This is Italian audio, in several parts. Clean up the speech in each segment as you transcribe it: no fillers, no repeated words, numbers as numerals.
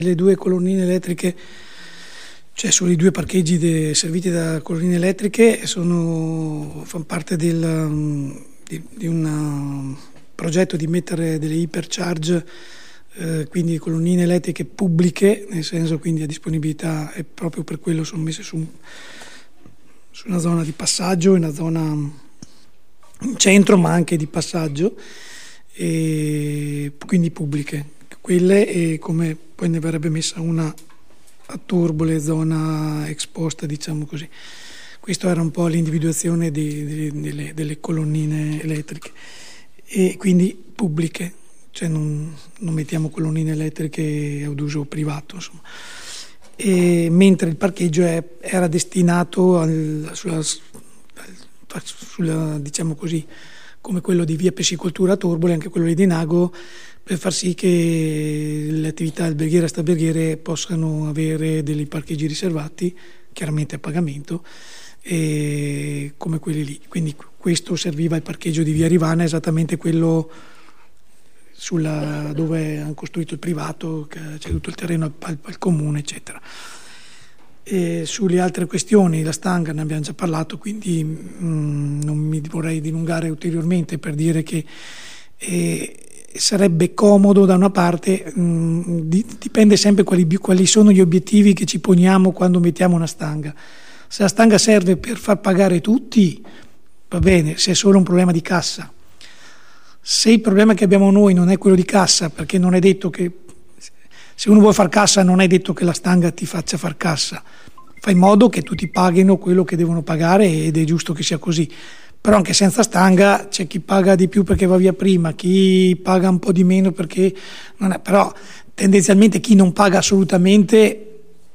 Le due colonnine elettriche, cioè sui due parcheggi serviti da colonnine elettriche, fanno parte di un progetto di mettere delle hypercharge, quindi colonnine elettriche pubbliche, nel senso quindi a disponibilità, e proprio per quello sono messe su una zona di passaggio, in una zona in centro ma anche di passaggio, e quindi pubbliche. Quelle, e come poi ne verrebbe messa una a Torbole, zona exposta, diciamo così. Questa era un po' l'individuazione delle colonnine elettriche, e quindi pubbliche, cioè non mettiamo colonnine elettriche ad uso privato, insomma. Mentre il parcheggio era destinato sulla, diciamo così, come quello di via Pescicoltura a Torbole, anche quello di Nago, per far sì che le attività alberghiere e staberghiere possano avere dei parcheggi riservati, chiaramente a pagamento, come quelli lì. Quindi questo serviva il parcheggio di via Rivana, esattamente quello dove hanno costruito il privato, che c'è tutto il terreno al comune, eccetera. E sulle altre questioni, la stanga, ne abbiamo già parlato, quindi non mi vorrei dilungare ulteriormente, per dire che sarebbe comodo da una parte, dipende sempre quali sono gli obiettivi che ci poniamo quando mettiamo una stanga. Se la stanga serve per far pagare tutti, va bene, se è solo un problema di cassa. Se il problema che abbiamo noi non è quello di cassa, perché non è detto che, se uno vuole far cassa, non è detto che la stanga ti faccia far cassa, fai in modo che tutti paghino quello che devono pagare, ed è giusto che sia così. Però anche senza stanga c'è chi paga di più perché va via prima, chi paga un po' di meno perché non è, però tendenzialmente chi non paga assolutamente,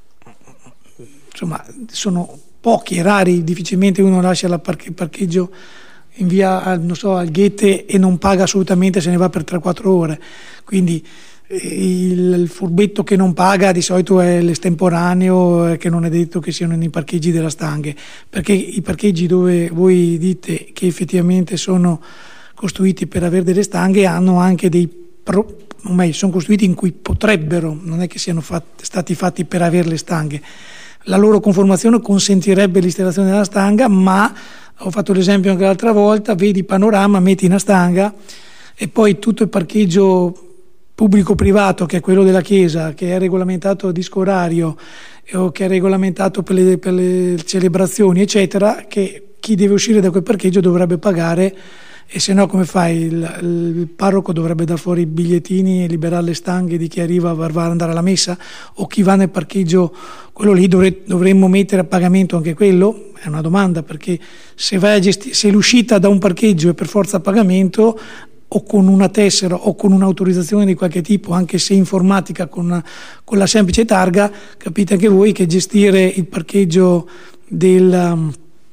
insomma, sono pochi e rari. Difficilmente uno lascia il parcheggio in via, non so, al Goethe, e non paga assolutamente, se ne va per 3-4 ore. Quindi il furbetto che non paga di solito è l'estemporaneo, che non è detto che siano nei parcheggi della stanghe, perché i parcheggi dove voi dite che effettivamente sono costruiti per avere delle stanghe hanno anche sono costruiti in cui potrebbero, non è che siano stati fatti per avere le stanghe. La loro conformazione consentirebbe l'installazione della stanga, ma ho fatto l'esempio anche l'altra volta, vedi panorama, metti una stanga e poi tutto il parcheggio pubblico-privato, che è quello della chiesa, che è regolamentato a disco orario, o che è regolamentato per le celebrazioni, eccetera, che chi deve uscire da quel parcheggio dovrebbe pagare, e se no come fai? Il parroco dovrebbe dar fuori i bigliettini e liberare le stanghe di chi arriva va ad andare alla messa, o chi va nel parcheggio, quello lì dovremmo mettere a pagamento anche quello? È una domanda, perché se se l'uscita da un parcheggio è per forza a pagamento, o con una tessera o con un'autorizzazione di qualche tipo, anche se informatica, con la semplice targa, capite anche voi che gestire il parcheggio del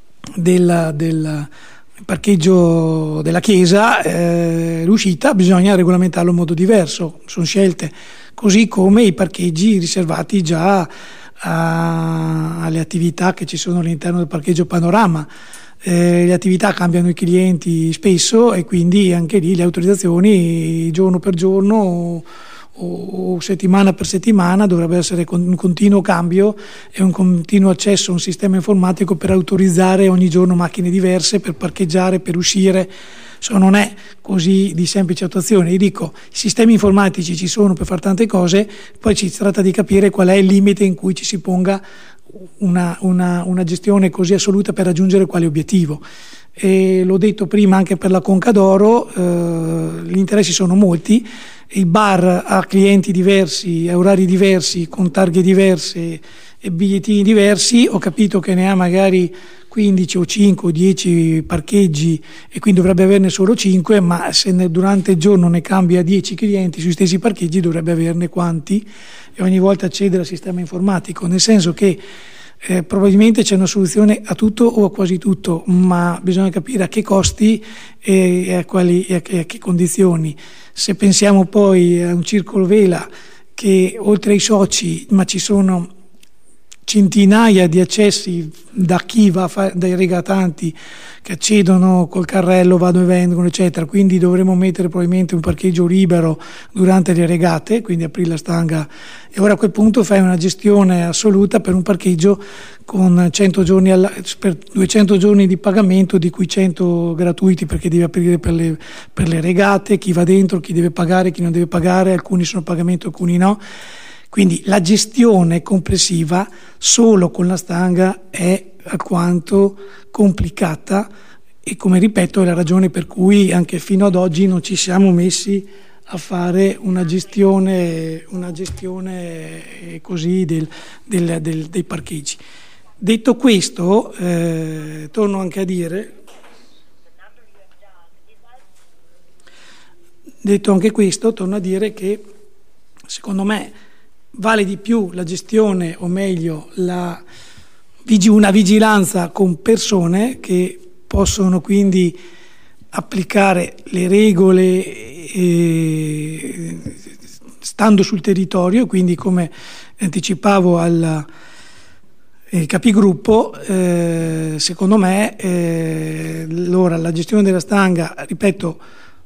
parcheggio della chiesa, l'uscita bisogna regolamentarlo in modo diverso, sono scelte, così come i parcheggi riservati già alle attività che ci sono all'interno del parcheggio panorama. Le attività cambiano i clienti spesso, e quindi anche lì le autorizzazioni giorno per giorno o settimana per settimana dovrebbe essere un continuo cambio e un continuo accesso a un sistema informatico per autorizzare ogni giorno macchine diverse per parcheggiare, per uscire. Non è così di semplice attuazione. Io dico, i sistemi informatici ci sono per fare tante cose, poi ci tratta di capire qual è il limite in cui ci si ponga una gestione così assoluta per raggiungere quale obiettivo. E l'ho detto prima anche per la Conca d'Oro, gli interessi sono molti, il bar ha clienti diversi, a orari diversi, con targhe diverse e bigliettini diversi. Ho capito che ne ha magari 15 o 5 o 10 parcheggi, e quindi dovrebbe averne solo 5, ma se durante il giorno ne cambia 10 clienti sui stessi parcheggi, dovrebbe averne quanti, e ogni volta accedere al sistema informatico, nel senso che probabilmente c'è una soluzione a tutto o a quasi tutto, ma bisogna capire a che costi e a che condizioni. Se pensiamo poi a un circolo vela, che oltre ai soci, ma ci sono centinaia di accessi da chi va dai regatanti che accedono col carrello, vanno e vengono, eccetera. Quindi dovremo mettere probabilmente un parcheggio libero durante le regate, quindi aprire la stanga, e ora a quel punto fai una gestione assoluta per un parcheggio con 100 giorni per 200 giorni di pagamento, di cui 100 gratuiti perché devi aprire per le regate, chi va dentro, chi deve pagare, chi non deve pagare, alcuni sono a pagamento, alcuni no. Quindi la gestione complessiva solo con la stanga è alquanto complicata, e come ripeto è la ragione per cui anche fino ad oggi non ci siamo messi a fare una gestione così dei parcheggi. Detto questo, torno anche a dire, che secondo me vale di più la gestione, o meglio una vigilanza con persone che possono quindi applicare le regole stando sul territorio. Quindi, come anticipavo al capigruppo, secondo me allora la gestione della stanga, ripeto,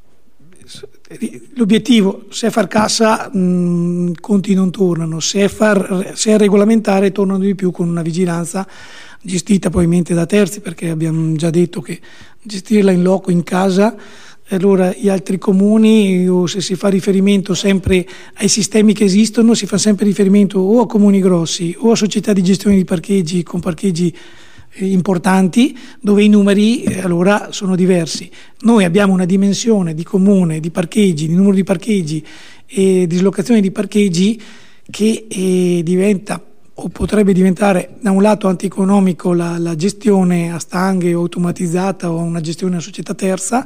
l'obiettivo, se è far cassa, conti non tornano, se è regolamentare tornano di più, con una vigilanza gestita probabilmente da terzi, perché abbiamo già detto che gestirla in loco, in casa, allora gli altri comuni, o se si fa riferimento sempre ai sistemi che esistono, si fa sempre riferimento o a comuni grossi o a società di gestione di parcheggi con parcheggi importanti, dove i numeri allora sono diversi. Noi abbiamo una dimensione di comune, di parcheggi, di numero di parcheggi e dislocazione di parcheggi che diventa, o potrebbe diventare, da un lato antieconomico la gestione a stanghe o automatizzata, o una gestione a società terza,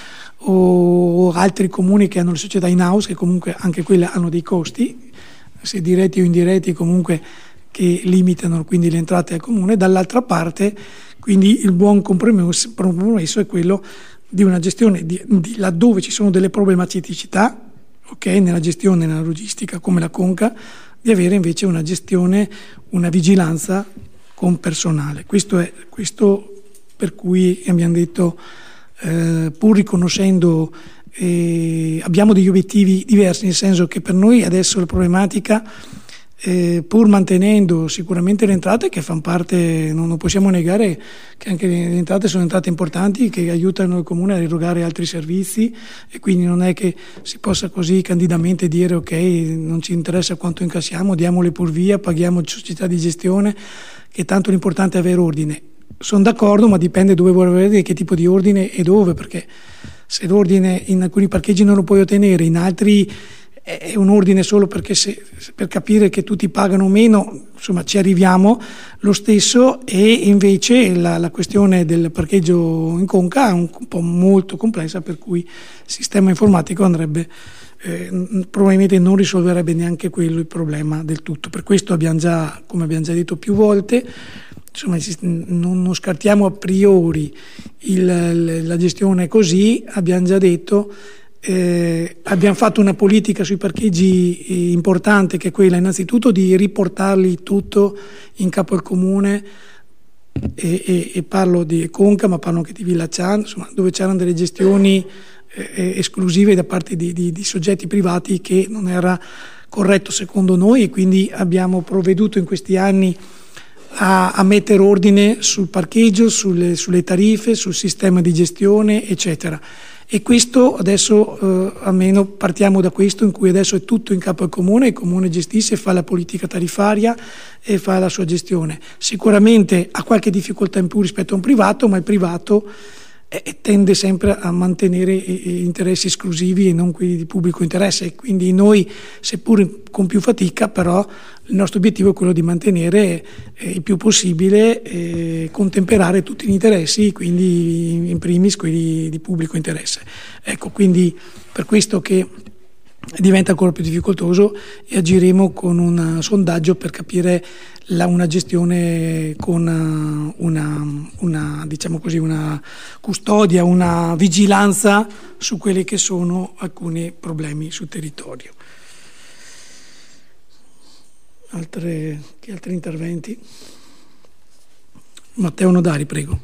o altri comuni che hanno le società in house, che comunque anche quelle hanno dei costi, se diretti o indiretti, comunque, che limitano quindi le entrate al comune. Dall'altra parte, quindi, il buon compromesso è quello di una gestione di laddove ci sono delle problematicità, nella gestione, nella logistica, come la Conca, di avere invece una gestione, una vigilanza con personale. Questo per cui abbiamo detto, pur riconoscendo, abbiamo degli obiettivi diversi, nel senso che per noi adesso la problematica, pur mantenendo sicuramente le entrate che fanno parte, non possiamo negare che anche le entrate sono entrate importanti, che aiutano il comune a erogare altri servizi, e quindi non è che si possa così candidamente dire ok, non ci interessa quanto incassiamo, diamole pur via, paghiamo società di gestione, che tanto l'importante è avere ordine. Sono d'accordo, ma dipende dove vuoi avere, che tipo di ordine e dove, perché se l'ordine in alcuni parcheggi non lo puoi ottenere, in altri è un ordine solo perché per capire che tutti pagano meno, insomma ci arriviamo lo stesso. E invece la questione del parcheggio in Conca è un po' molto complessa, per cui il sistema informatico andrebbe, probabilmente non risolverebbe neanche quello il problema del tutto. Per questo come abbiamo già detto più volte, insomma, non scartiamo a priori la gestione così. Abbiamo già detto, abbiamo fatto una politica sui parcheggi importante, che è quella innanzitutto di riportarli tutto in capo al comune, e parlo di Conca, ma parlo anche di Villa Cian, insomma, dove c'erano delle gestioni esclusive da parte di soggetti privati, che non era corretto secondo noi, e quindi abbiamo provveduto in questi anni a mettere ordine sul parcheggio, sulle tariffe, sul sistema di gestione, eccetera. E questo adesso, almeno partiamo da questo, in cui adesso è tutto in capo al comune, il comune gestisce, fa la politica tariffaria e fa la sua gestione. Sicuramente ha qualche difficoltà in più rispetto a un privato, ma il privato tende sempre a mantenere interessi esclusivi e non quelli di pubblico interesse. Quindi noi, seppur con più fatica, però il nostro obiettivo è quello di mantenere il più possibile, contemperare tutti gli interessi, quindi in primis quelli di pubblico interesse. Ecco, quindi per questo che diventa ancora più difficoltoso, e agiremo con un sondaggio per capire una gestione con una diciamo così, una custodia, una vigilanza su quelli che sono alcuni problemi sul territorio. Che altri interventi? Matteo Nodari, prego.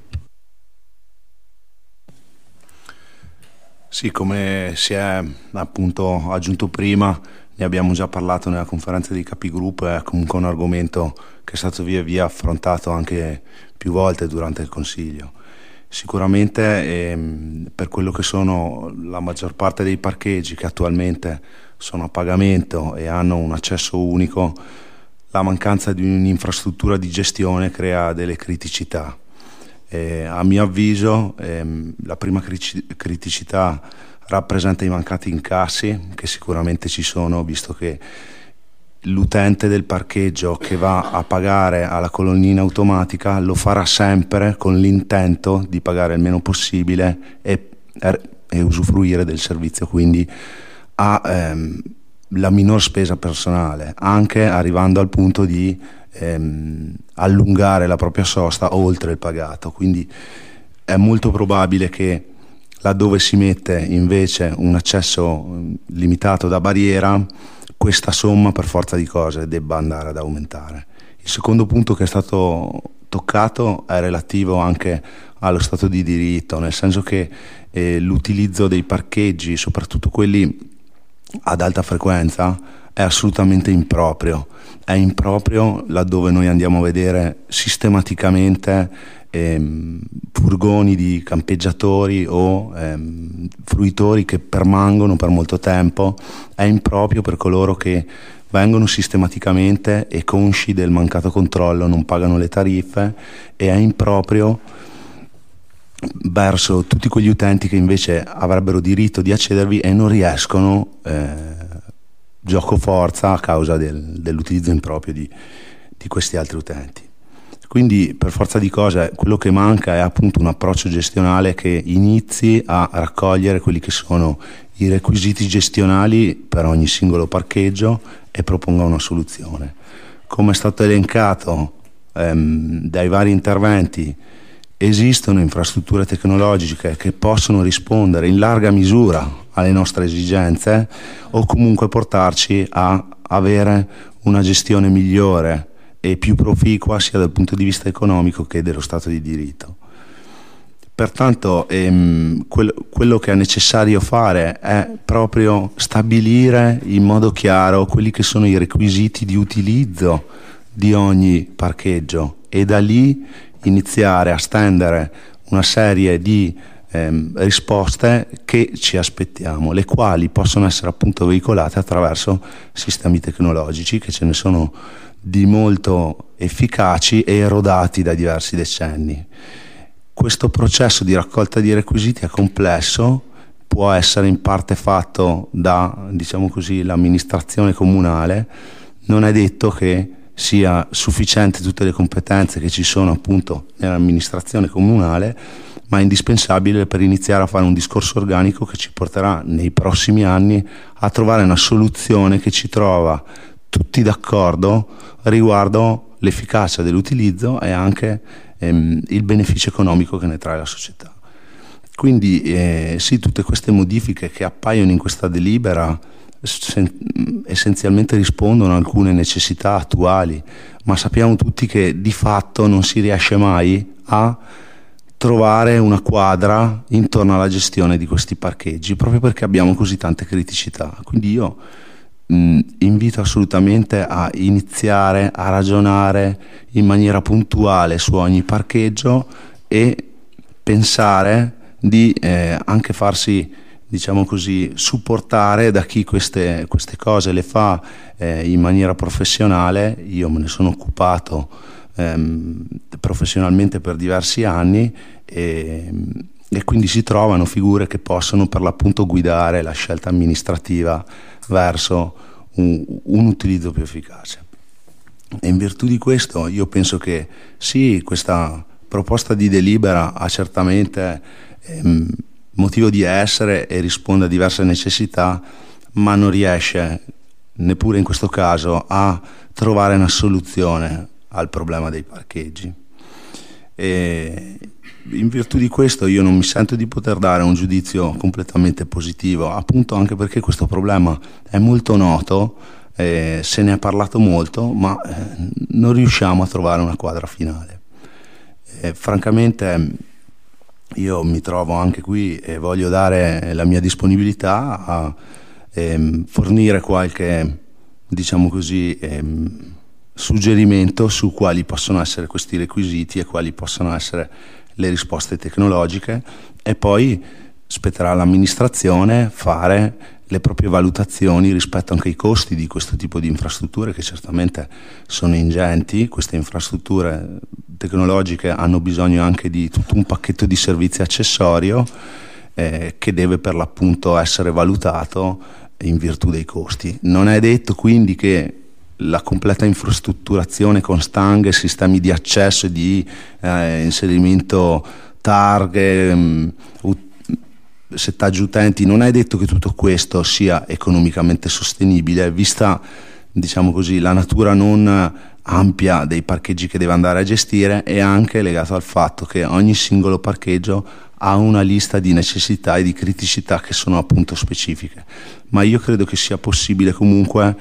Sì, come si è appunto aggiunto prima, ne abbiamo già parlato nella conferenza dei capigruppo, è comunque un argomento che è stato via via affrontato anche più volte durante il Consiglio. Sicuramente per quello che sono la maggior parte dei parcheggi che attualmente sono a pagamento e hanno un accesso unico, la mancanza di un'infrastruttura di gestione crea delle criticità. A mio avviso la prima criticità rappresenta i mancati incassi, che sicuramente ci sono, visto che l'utente del parcheggio che va a pagare alla colonnina automatica lo farà sempre con l'intento di pagare il meno possibile e usufruire del servizio, quindi ha la minor spesa personale, anche arrivando al punto di allungare la propria sosta oltre il pagato. Quindi è molto probabile che laddove si mette invece un accesso limitato da barriera, questa somma per forza di cose debba andare ad aumentare. Il secondo punto che è stato toccato è relativo anche allo stato di diritto, nel senso che l'utilizzo dei parcheggi, soprattutto quelli ad alta frequenza, è assolutamente improprio. È improprio laddove noi andiamo a vedere sistematicamente furgoni di campeggiatori o fruitori che permangono per molto tempo. È improprio per coloro che vengono sistematicamente e consci del mancato controllo non pagano le tariffe, e è improprio verso tutti quegli utenti che invece avrebbero diritto di accedervi e non riescono, gioco forza, a causa dell'utilizzo improprio di questi altri utenti. Quindi per forza di cose quello che manca è appunto un approccio gestionale che inizi a raccogliere quelli che sono i requisiti gestionali per ogni singolo parcheggio e proponga una soluzione. Come è stato elencato dai vari interventi, esistono infrastrutture tecnologiche che possono rispondere in larga misura alle nostre esigenze o comunque portarci a avere una gestione migliore e più proficua sia dal punto di vista economico che dello Stato di diritto. Pertanto quello che è necessario fare è proprio stabilire in modo chiaro quelli che sono i requisiti di utilizzo di ogni parcheggio e da lì iniziare a stendere una serie di risposte che ci aspettiamo, le quali possono essere appunto veicolate attraverso sistemi tecnologici, che ce ne sono di molto efficaci e erodati da diversi decenni. Questo processo di raccolta di requisiti è complesso, può essere in parte fatto da, diciamo così, l'amministrazione comunale. Non è detto che sia sufficiente tutte le competenze che ci sono appunto nell'amministrazione comunale, ma è indispensabile per iniziare a fare un discorso organico che ci porterà nei prossimi anni a trovare una soluzione che ci trova tutti d'accordo riguardo l'efficacia dell'utilizzo e anche il beneficio economico che ne trae la società. Quindi sì, tutte queste modifiche che appaiono in questa delibera essenzialmente rispondono a alcune necessità attuali, ma sappiamo tutti che di fatto non si riesce mai a trovare una quadra intorno alla gestione di questi parcheggi, proprio perché abbiamo così tante criticità. Quindi io invito assolutamente a iniziare a ragionare in maniera puntuale su ogni parcheggio e pensare di anche farsi, diciamo così, supportare da chi queste cose le fa in maniera professionale. Io me ne sono occupato professionalmente per diversi anni e quindi si trovano figure che possono per l'appunto guidare la scelta amministrativa verso un utilizzo più efficace. E in virtù di questo io penso che sì, questa proposta di delibera ha certamente motivo di essere e risponde a diverse necessità, ma non riesce neppure in questo caso a trovare una soluzione al problema dei parcheggi. E in virtù di questo io non mi sento di poter dare un giudizio completamente positivo, appunto anche perché questo problema è molto noto, se ne è parlato molto, ma non riusciamo a trovare una quadra finale. Francamente io mi trovo anche qui e voglio dare la mia disponibilità a fornire qualche, diciamo così, suggerimento su quali possono essere questi requisiti e quali possono essere le risposte tecnologiche, e poi spetterà all'amministrazione fare le proprie valutazioni rispetto anche ai costi di questo tipo di infrastrutture, che certamente sono ingenti. Queste infrastrutture tecnologiche hanno bisogno anche di tutto un pacchetto di servizi accessorio che deve per l'appunto essere valutato in virtù dei costi. Non è detto quindi che la completa infrastrutturazione con stanghe, sistemi di accesso e di inserimento targhe, settaggi utenti, non è detto che tutto questo sia economicamente sostenibile, vista, diciamo così, la natura non ampia dei parcheggi che deve andare a gestire, e anche legato al fatto che ogni singolo parcheggio ha una lista di necessità e di criticità che sono appunto specifiche. Ma io credo che sia possibile comunque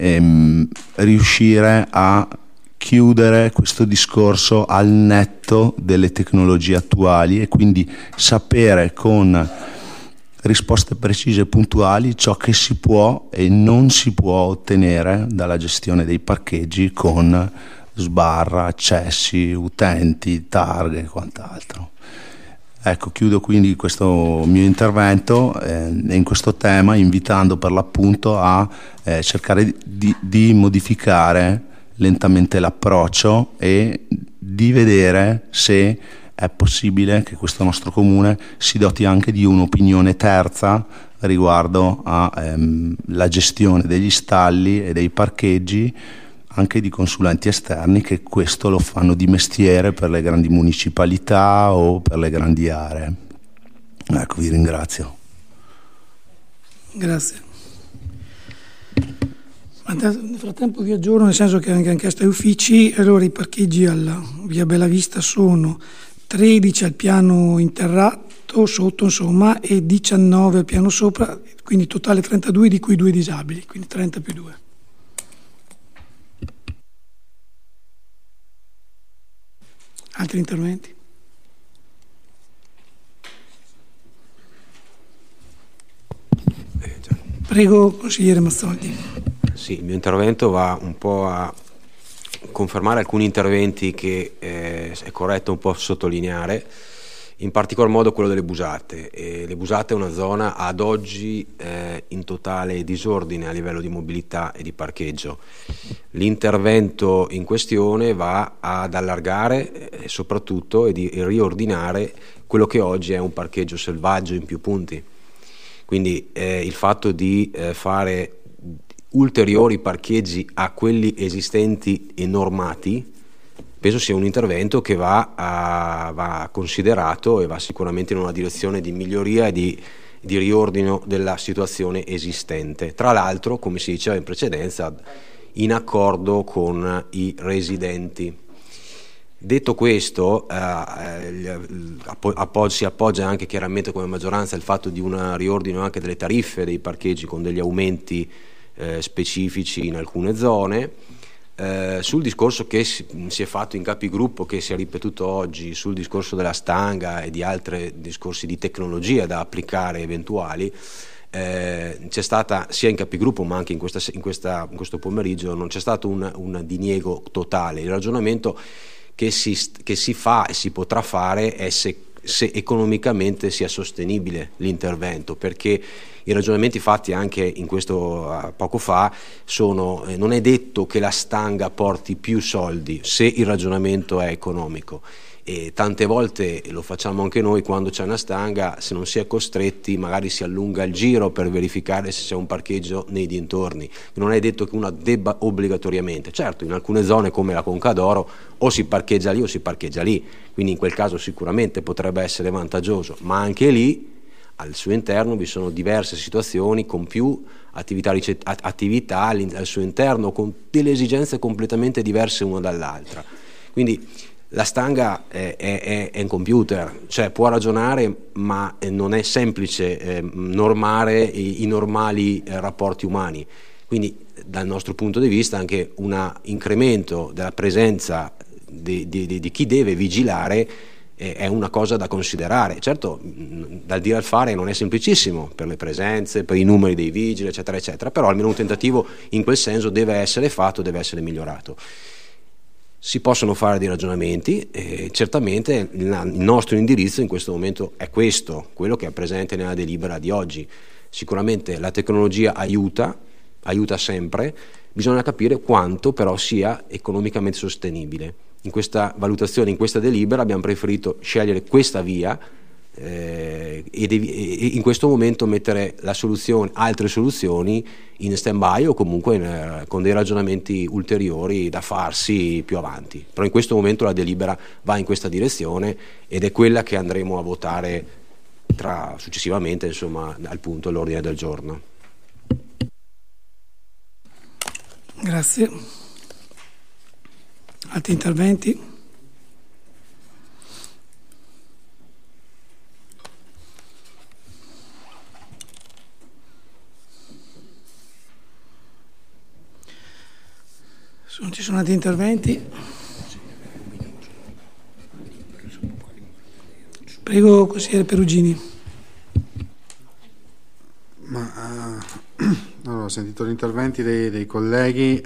riuscire a chiudere questo discorso al netto delle tecnologie attuali, e quindi sapere con risposte precise e puntuali ciò che si può e non si può ottenere dalla gestione dei parcheggi con sbarra, accessi, utenti, targhe e quant'altro. Ecco, chiudo quindi questo mio intervento in questo tema, invitando per l'appunto a cercare di modificare lentamente l'approccio e di vedere se è possibile che questo nostro comune si doti anche di un'opinione terza riguardo alla gestione degli stalli e dei parcheggi, anche di consulenti esterni che questo lo fanno di mestiere per le grandi municipalità o per le grandi aree. Ecco, vi ringrazio. Grazie. Nel frattempo vi aggiorno, nel senso che anche ai uffici, allora i parcheggi alla via Bellavista sono 13 al piano interrato sotto, insomma, e 19 al piano sopra, quindi totale 32, di cui 2 disabili, quindi 30 più 2. Altri interventi? Prego, consigliere Mazzoldi. Sì, il mio intervento va un po' a confermare alcuni interventi che è corretto un po' sottolineare, in particolar modo quello delle Busate. Le Busate è una zona ad oggi in totale disordine a livello di mobilità e di parcheggio. L'intervento in questione va ad allargare soprattutto e di riordinare quello che oggi è un parcheggio selvaggio in più punti. Quindi il fatto di fare ulteriori parcheggi a quelli esistenti e normati penso sia un intervento che va considerato e va sicuramente in una direzione di miglioria e di riordino della situazione esistente, tra l'altro, come si diceva in precedenza, in accordo con i residenti. Detto questo, si appoggia anche chiaramente come maggioranza il fatto di un riordino anche delle tariffe dei parcheggi con degli aumenti specifici in alcune zone. Sul discorso che si è fatto in capigruppo, che si è ripetuto oggi, sul discorso della stanga e di altri discorsi di tecnologia da applicare eventuali, c'è stata sia in capigruppo ma anche in questo pomeriggio non c'è stato un diniego totale. Il ragionamento che si fa e si potrà fare è se economicamente sia sostenibile l'intervento, perché i ragionamenti fatti anche in questo poco fa sono non è detto che la stanga porti più soldi se il ragionamento è economico, e tante volte lo facciamo anche noi quando c'è una stanga, se non si è costretti magari si allunga il giro per verificare se c'è un parcheggio nei dintorni. Non è detto che una debba obbligatoriamente, certo in alcune zone come la Conca d'Oro o si parcheggia lì o si parcheggia lì, quindi in quel caso sicuramente potrebbe essere vantaggioso, ma anche lì al suo interno vi sono diverse situazioni con più attività al suo interno, con delle esigenze completamente diverse una dall'altra. Quindi la stanga è un computer, cioè può ragionare, ma non è semplice normare i normali rapporti umani. Quindi dal nostro punto di vista anche un incremento della presenza di chi deve vigilare è una cosa da considerare. Certo, dal dire al fare non è semplicissimo per le presenze, per i numeri dei vigili, eccetera, eccetera, però almeno un tentativo in quel senso deve essere fatto, deve essere migliorato. Si possono fare dei ragionamenti e certamente il nostro indirizzo in questo momento è questo, quello che è presente nella delibera di oggi. Sicuramente la tecnologia aiuta sempre, bisogna capire quanto però sia economicamente sostenibile. In questa valutazione, in questa delibera abbiamo preferito scegliere questa via e in questo momento mettere altre soluzioni in stand-by o comunque con dei ragionamenti ulteriori da farsi più avanti. Però in questo momento la delibera va in questa direzione ed è quella che andremo a votare successivamente, insomma, al punto all'ordine del giorno. Grazie. Altri interventi? Se non ci sono altri interventi, prego, consigliere Perugini. Allora, ho sentito gli interventi dei colleghi.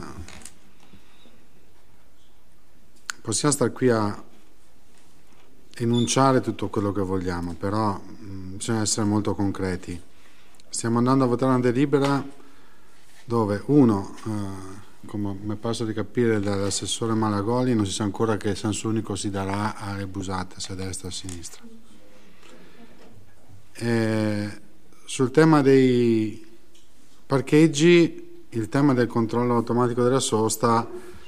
Possiamo stare qui a enunciare tutto quello che vogliamo, però bisogna essere molto concreti. Stiamo andando a votare una delibera dove come mi è parso di capire dall'assessore Malagoli, non si sa ancora che senso unico si darà alle busate, se a destra o a sinistra. Sul tema dei parcheggi, il tema del controllo automatico della sosta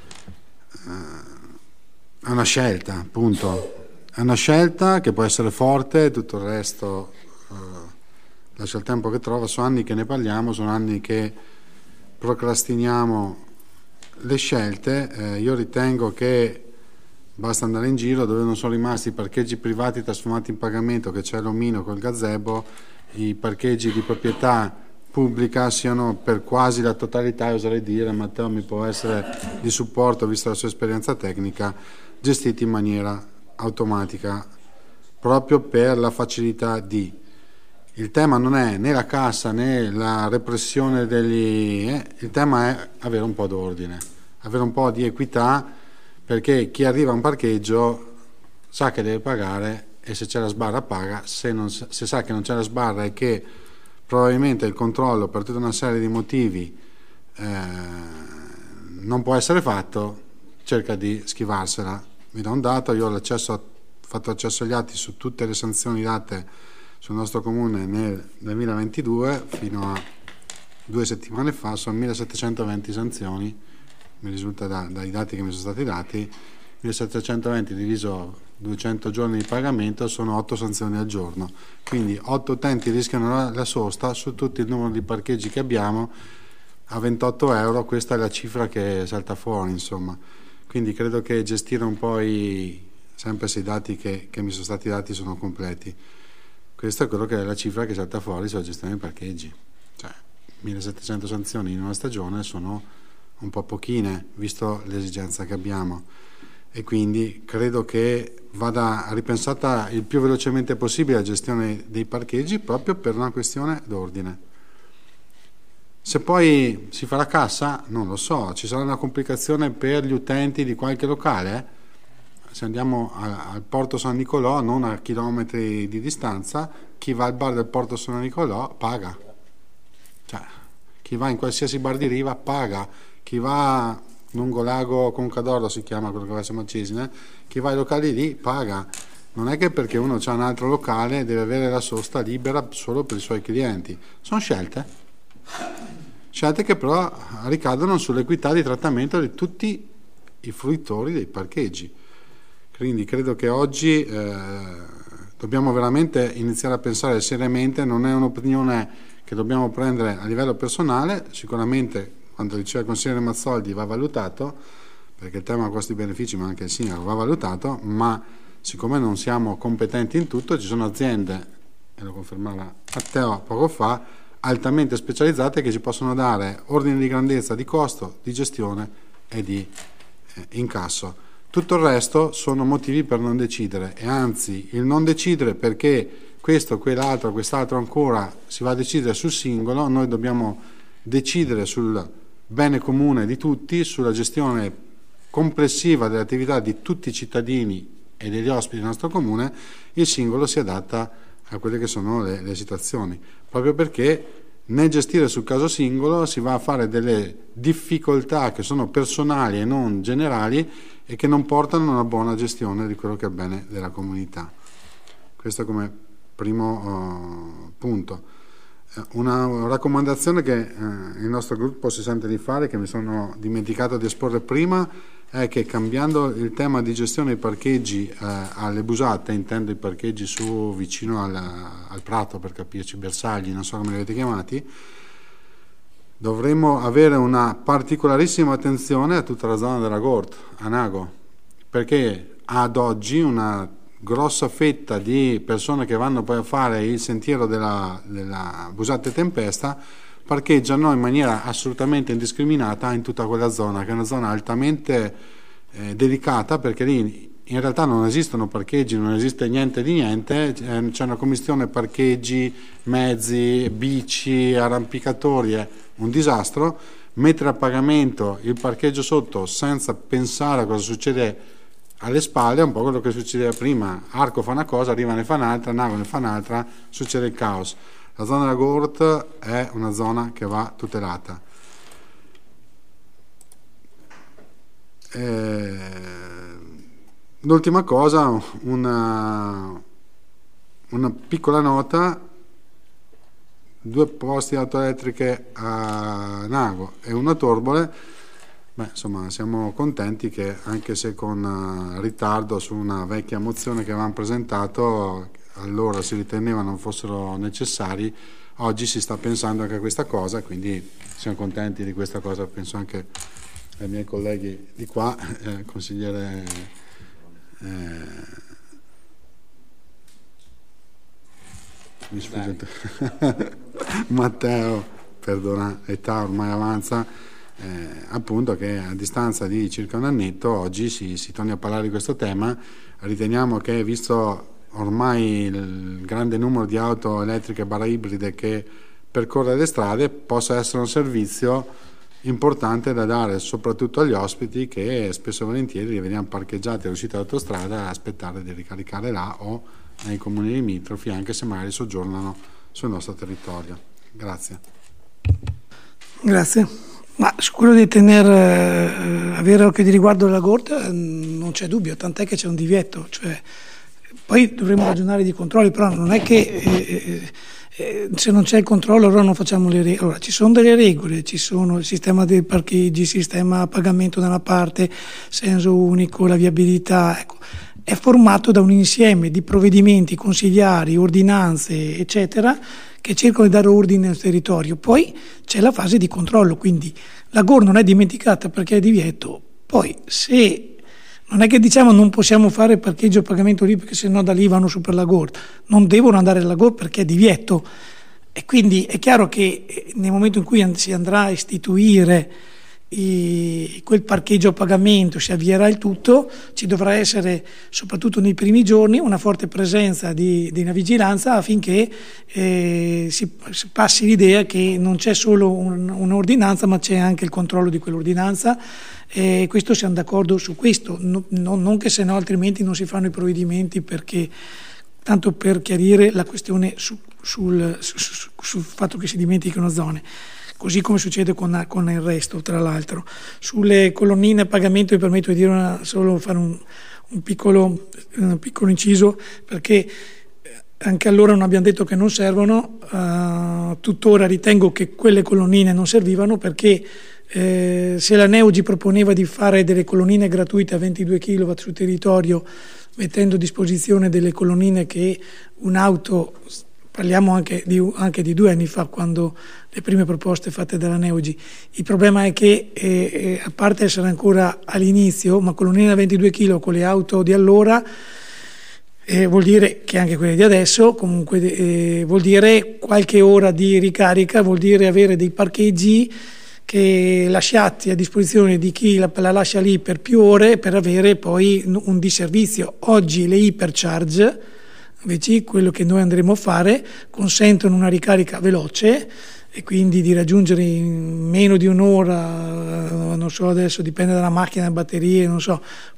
è una scelta, appunto. È una scelta che può essere forte, tutto il resto lascia il tempo che trova. Sono anni che ne parliamo, sono anni che procrastiniamo le scelte. Io ritengo che basta andare in giro dove non sono rimasti i parcheggi privati trasformati in pagamento, che c'è l'omino col gazebo, i parcheggi di proprietà pubblica siano per quasi la totalità, oserei dire, Matteo mi può essere di supporto visto la sua esperienza tecnica, gestiti in maniera automatica proprio per la facilità di. Il tema non è né la cassa né la repressione il tema è avere un po' d'ordine, avere un po' di equità, perché chi arriva a un parcheggio sa che deve pagare e se c'è la sbarra paga, se sa che non c'è la sbarra e che probabilmente il controllo per tutta una serie di motivi non può essere fatto, cerca di schivarsela. Vi do un dato: io ho fatto accesso agli atti su tutte le sanzioni date sul nostro comune nel 2022, fino a 2 settimane fa sono 1720 sanzioni, mi risulta dai dati che mi sono stati dati. 1720 diviso 200 giorni di pagamento sono 8 sanzioni al giorno, quindi 8 utenti rischiano la sosta su tutto il numero di parcheggi che abbiamo a 28 euro. Questa è la cifra che salta fuori, insomma. Quindi credo che gestire un po' sempre se i dati che mi sono stati dati sono completi, questa è quello che è la cifra che salta fuori sulla gestione dei parcheggi. Cioè 1700 sanzioni in una stagione sono un po' pochine visto l'esigenza che abbiamo, e quindi credo che vada ripensata il più velocemente possibile la gestione dei parcheggi, proprio per una questione d'ordine. Se poi si farà cassa, non lo so, ci sarà una complicazione per gli utenti di qualche locale? Se andiamo al Porto San Nicolò, non a chilometri di distanza, chi va al bar del Porto San Nicolò paga. Cioè, chi va in qualsiasi bar di riva paga. Chi va lungo lago Concadorlo, si chiama quello che va a Macesine, chi va ai locali lì paga. Non è che perché uno c'ha un altro locale deve avere la sosta libera solo per i suoi clienti. Sono scelte che però ricadono sull'equità di trattamento di tutti i fruitori dei parcheggi. Quindi credo che oggi dobbiamo veramente iniziare a pensare seriamente. Non è un'opinione che dobbiamo prendere a livello personale, sicuramente quando diceva il consigliere Mazzoldi va valutato, perché il tema costi-benefici, ma anche il sindaco, va valutato, ma siccome non siamo competenti in tutto, ci sono aziende, e lo confermava Matteo poco fa, altamente specializzate che ci possono dare ordine di grandezza, di costo, di gestione e di incasso. Tutto il resto sono motivi per non decidere, e anzi il non decidere perché questo, quell'altro, quest'altro ancora si va a decidere sul singolo. Noi dobbiamo decidere sul bene comune di tutti, sulla gestione complessiva delle attività di tutti i cittadini e degli ospiti del nostro comune. Il singolo si adatta a quelle che sono le situazioni, proprio perché nel gestire sul caso singolo si va a fare delle difficoltà che sono personali e non generali e che non portano a una buona gestione di quello che è il bene della comunità. Questo come primo punto. Una raccomandazione che il nostro gruppo si sente di fare, che mi sono dimenticato di esporre prima, è che cambiando il tema di gestione dei parcheggi alle busate, intendo i parcheggi su vicino al prato, per capirci, bersagli, non so come li avete chiamati, dovremmo avere una particolarissima attenzione a tutta la zona della Gort, a Nago, perché ad oggi una grossa fetta di persone che vanno poi a fare il sentiero della Busate Tempesta parcheggiano in maniera assolutamente indiscriminata in tutta quella zona, che è una zona altamente delicata, perché lì in realtà non esistono parcheggi, non esiste niente di niente, c'è una commistione parcheggi, mezzi, bici, arrampicatori, è un disastro. Mettere a pagamento il parcheggio sotto senza pensare a cosa succede alle spalle è un po' quello che succedeva prima. Arco fa una cosa, Riva ne fa un'altra, Nago ne fa un'altra, succede il caos. La zona della Gort è una zona che va tutelata. L'ultima cosa, una piccola nota: 2 posti di auto elettriche a Nago e una a Torbole. Insomma, siamo contenti che, anche se con ritardo su una vecchia mozione che avevamo presentato, allora si riteneva non fossero necessari, oggi si sta pensando anche a questa cosa, quindi siamo contenti di questa cosa. Penso anche ai miei colleghi di qua, consigliere mi sfugge Matteo, perdona, età ormai avanza, appunto, che a distanza di circa un annetto oggi si torni a parlare di questo tema. Riteniamo che, visto ormai il grande numero di auto elettriche ibride che percorre le strade, possa essere un servizio importante da dare soprattutto agli ospiti, che spesso e volentieri veniamo parcheggiati all'uscita dell'autostrada a aspettare di ricaricare là o nei comuni limitrofi, anche se magari soggiornano sul nostro territorio. Grazie. Ma su quello di avere occhio di riguardo della Gort non c'è dubbio, tant'è che c'è un divieto, cioè, poi dovremo ragionare di controlli, però non è che se non c'è il controllo allora non facciamo le regole. Allora, ci sono delle regole, ci sono il sistema dei parcheggi, il sistema a pagamento da una parte, senso unico, la viabilità, ecco. È formato da un insieme di provvedimenti consigliari, ordinanze, eccetera, che cercano di dare ordine al territorio. Poi c'è la fase di controllo, quindi la GOR non è dimenticata perché è divieto. Poi, se non è che diciamo non possiamo fare parcheggio a pagamento lì perché sennò da lì vanno su per la GOR, non devono andare alla GOR perché è divieto. E quindi è chiaro che nel momento in cui si andrà a istituire quel parcheggio a pagamento, si avvierà il tutto, ci dovrà essere, soprattutto nei primi giorni, una forte presenza di una vigilanza affinché si passi l'idea che non c'è solo un'ordinanza, ma c'è anche il controllo di quell'ordinanza. Questo siamo d'accordo su questo, non che se no altrimenti non si fanno i provvedimenti, perché, tanto per chiarire la questione sul fatto che si dimenticano zone, così come succede con il resto, tra l'altro. Sulle colonnine a pagamento mi permetto di dire solo fare un piccolo inciso, perché anche allora non abbiamo detto che non servono, tuttora ritengo che quelle colonnine non servivano, perché se la Neogi proponeva di fare delle colonnine gratuite a 22 kW sul territorio, mettendo a disposizione delle colonnine che un'auto, parliamo anche di 2 anni fa, quando le prime proposte fatte dalla Neogi, il problema è che a parte essere ancora all'inizio, ma colonnine a 22 kg con le auto di allora vuol dire che anche quelle di adesso, comunque vuol dire qualche ora di ricarica, vuol dire avere dei parcheggi che lasciati a disposizione di chi la lascia lì per più ore per avere poi un disservizio. Oggi le Hypercharge, invece quello che noi andremo a fare, consentono una ricarica veloce e quindi di raggiungere in meno di un'ora, non so adesso, dipende dalla macchina, dalle batterie, non so,